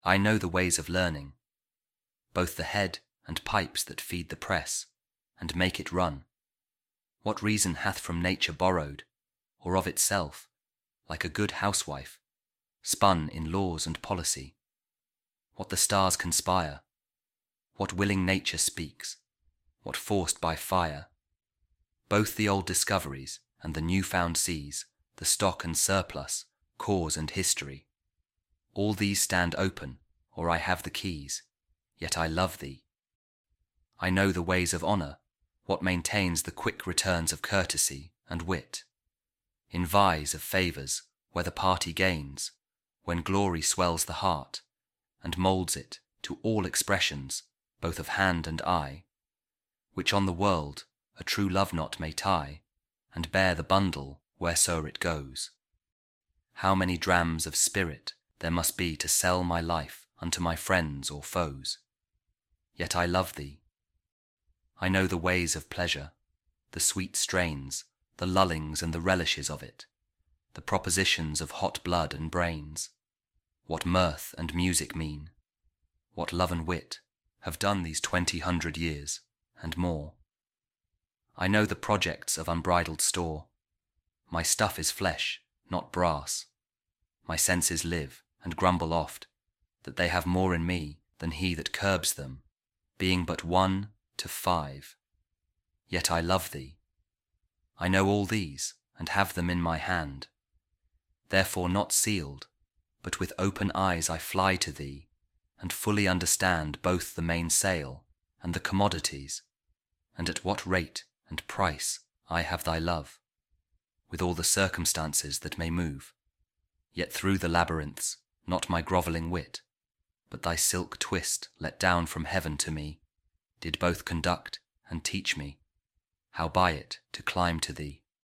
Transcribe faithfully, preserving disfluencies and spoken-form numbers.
I know the ways of learning, both the head and pipes that feed the press, and make it run. What reason hath from nature borrowed, or of itself, like a good housewife, spun in laws and policy? What the stars conspire, what willing nature speaks, what forced by fire, both the old discoveries and the new-found seas, the stock and surplus, cause and history, all these stand open, or I have the keys, yet I love thee. I know the ways of honour, what maintains the quick returns of courtesy and wit, in vies of favours, where the party gains, when glory swells the heart, and moulds it to all expressions, both of hand and eye, which on the world a true love knot may tie, and bear the bundle wheresoe'er it goes. How many drams of spirit there must be to sell my life unto my friends or foes. Yet I love thee. I know the ways of pleasure, the sweet strains, the lullings and the relishes of it, the propositions of hot blood and brains, what mirth and music mean, what love and wit have done these twenty hundred years, and more. I know the projects of unbridled store. My stuff is flesh, not brass. My senses live, and grumble oft, that they have more in me than he that curbs them, being but one to five. Yet I love thee. I know all these, and have them in my hand. Therefore not sealed, but with open eyes I fly to thee, and fully understand both the main sail and the commodities, and at what rate and price I have thy love, with all the circumstances that may move, yet through the labyrinths not my grovelling wit, but thy silk twist let down from heaven to me, did both conduct and teach me, how by it to climb to thee.